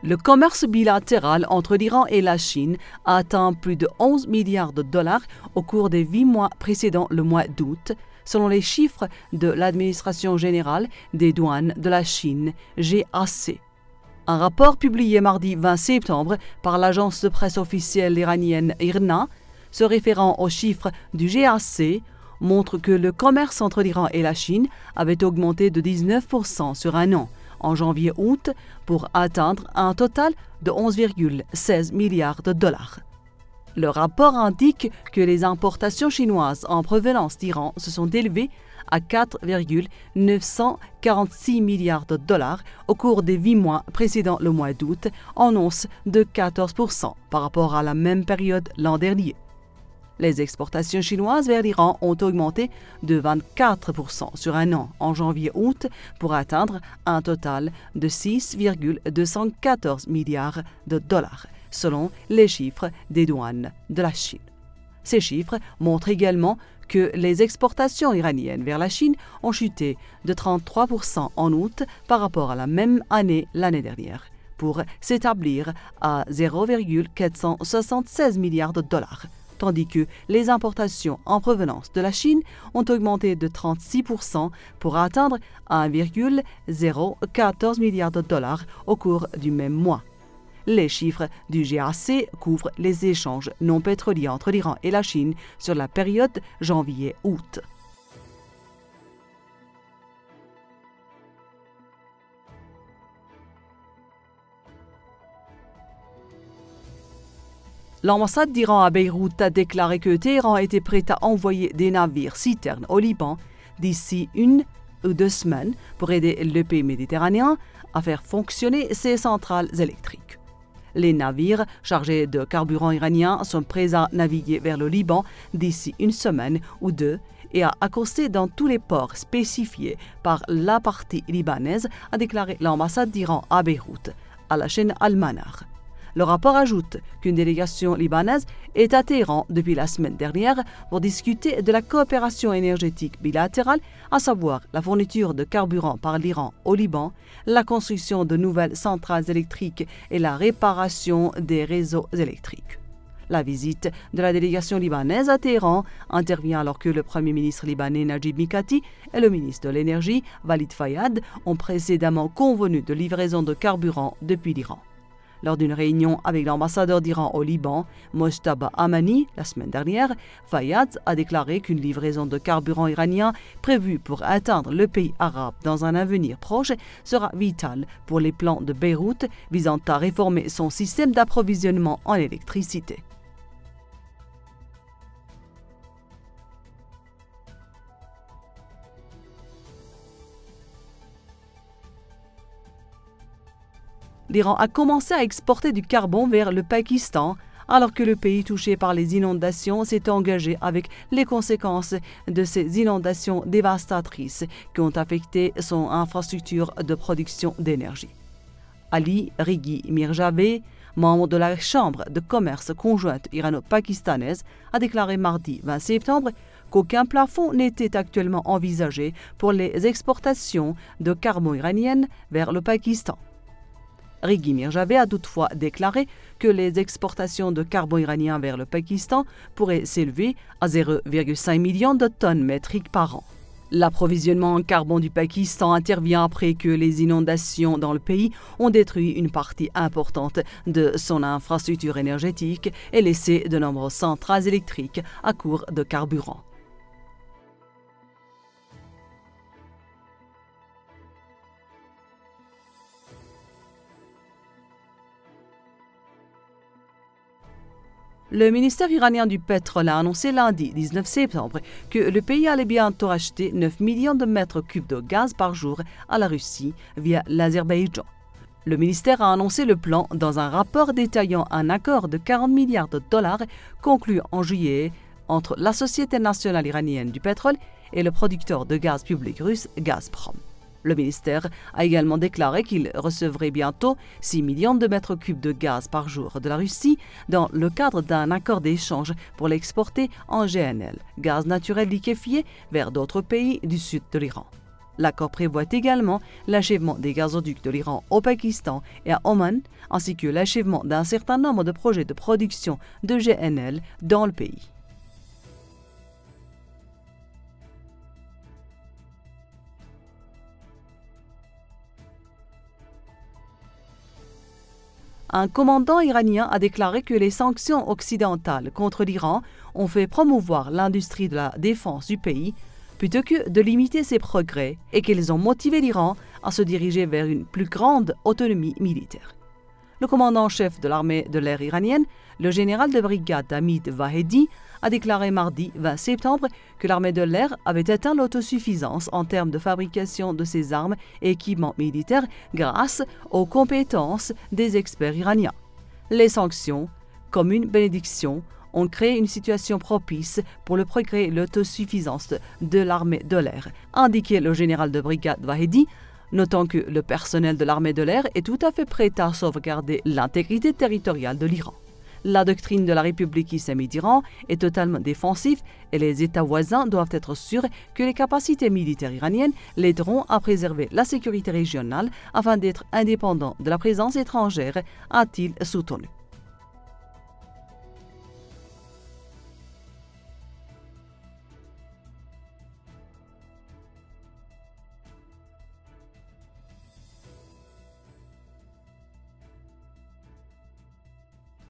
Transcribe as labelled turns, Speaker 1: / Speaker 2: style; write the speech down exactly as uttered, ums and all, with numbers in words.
Speaker 1: Le commerce bilatéral entre l'Iran et la Chine a atteint plus de onze milliards de dollars au cours des huit mois précédant le mois d'août, selon les chiffres de l'Administration générale des douanes de la Chine, G A C. Un rapport publié mardi vingt septembre par l'agence de presse officielle iranienne I R N A, se référant aux chiffres du G A C, montre que le commerce entre l'Iran et la Chine avait augmenté de dix-neuf pour cent sur un an, en janvier-août, pour atteindre un total de onze virgule seize milliards de dollars. Le rapport indique que les importations chinoises en provenance d'Iran se sont élevées à quatre virgule neuf cent quarante-six milliards de dollars au cours des huit mois précédant le mois d'août, en hausse de quatorze pour cent par rapport à la même période l'an dernier. Les exportations chinoises vers l'Iran ont augmenté de vingt-quatre pour cent sur un an en janvier-août pour atteindre un total de six virgule deux cent quatorze milliards de dollars, selon les chiffres des douanes de la Chine. Ces chiffres montrent également que les exportations iraniennes vers la Chine ont chuté de trente-trois pour cent en août par rapport à la même année l'année dernière, pour s'établir à zéro virgule quatre cent soixante-seize milliards de dollars. Tandis que les importations en provenance de la Chine ont augmenté de trente-six pour cent pour atteindre un virgule zéro quatorze milliards de dollars au cours du même mois. Les chiffres du G A C couvrent les échanges non pétroliers entre l'Iran et la Chine sur la période janvier-août. L'ambassade d'Iran à Beyrouth a déclaré que Téhéran était prêt à envoyer des navires citernes au Liban d'ici une ou deux semaines pour aider le pays méditerranéen à faire fonctionner ses centrales électriques. Les navires chargés de carburant iranien sont prêts à naviguer vers le Liban d'ici une semaine ou deux et à accoster dans tous les ports spécifiés par la partie libanaise, a déclaré l'ambassade d'Iran à Beyrouth à la chaîne Al-Manar. Le rapport ajoute qu'une délégation libanaise est à Téhéran depuis la semaine dernière pour discuter de la coopération énergétique bilatérale, à savoir la fourniture de carburant par l'Iran au Liban, la construction de nouvelles centrales électriques et la réparation des réseaux électriques. La visite de la délégation libanaise à Téhéran intervient alors que le Premier ministre libanais Najib Mikati et le ministre de l'Énergie Walid Fayad ont précédemment convenu de livraison de carburant depuis l'Iran. Lors d'une réunion avec l'ambassadeur d'Iran au Liban, Mojtaba Amani, la semaine dernière, Fayad a déclaré qu'une livraison de carburant iranien prévue pour atteindre le pays arabe dans un avenir proche sera vitale pour les plans de Beyrouth visant à réformer son système d'approvisionnement en électricité. L'Iran a commencé à exporter du carbone vers le Pakistan, alors que le pays touché par les inondations s'est engagé avec les conséquences de ces inondations dévastatrices qui ont affecté son infrastructure de production d'énergie. Ali Righi Mirjaveh, membre de la Chambre de commerce conjointe irano-pakistanaise, a déclaré mardi vingt septembre qu'aucun plafond n'était actuellement envisagé pour les exportations de carbone iraniennes vers le Pakistan. Righi Mirjaveh a toutefois déclaré que les exportations de carbone iranien vers le Pakistan pourraient s'élever à zéro virgule cinq million de tonnes métriques par an. L'approvisionnement en carbone du Pakistan intervient après que les inondations dans le pays ont détruit une partie importante de son infrastructure énergétique et laissé de nombreuses centrales électriques à court de carburant. Le ministère iranien du pétrole a annoncé lundi dix-neuf septembre que le pays allait bientôt acheter neuf millions de mètres cubes de gaz par jour à la Russie via l'Azerbaïdjan. Le ministère a annoncé le plan dans un rapport détaillant un accord de quarante milliards de dollars conclu en juillet entre la Société nationale iranienne du pétrole et le producteur de gaz public russe Gazprom. Le ministère a également déclaré qu'il recevrait bientôt six millions de mètres cubes de gaz par jour de la Russie dans le cadre d'un accord d'échange pour l'exporter en G N L, gaz naturel liquéfié, vers d'autres pays du sud de l'Iran. L'accord prévoit également l'achèvement des gazoducs de l'Iran au Pakistan et à Oman, ainsi que l'achèvement d'un certain nombre de projets de production de G N L dans le pays. Un commandant iranien a déclaré que les sanctions occidentales contre l'Iran ont fait promouvoir l'industrie de la défense du pays plutôt que de limiter ses progrès et qu'elles ont motivé l'Iran à se diriger vers une plus grande autonomie militaire. Le commandant-chef de l'armée de l'air iranienne, le général de brigade Hamid Vahedi, a déclaré mardi vingt septembre que l'armée de l'air avait atteint l'autosuffisance en termes de fabrication de ses armes et équipements militaires grâce aux compétences des experts iraniens. Les sanctions, comme une bénédiction, ont créé une situation propice pour le progrès et l'autosuffisance de l'armée de l'air, a indiqué le général de brigade Vahedi, notant que le personnel de l'armée de l'air est tout à fait prêt à sauvegarder l'intégrité territoriale de l'Iran. La doctrine de la République islamique d'Iran est totalement défensive et les États voisins doivent être sûrs que les capacités militaires iraniennes l'aideront à préserver la sécurité régionale afin d'être indépendants de la présence étrangère, a-t-il soutenu.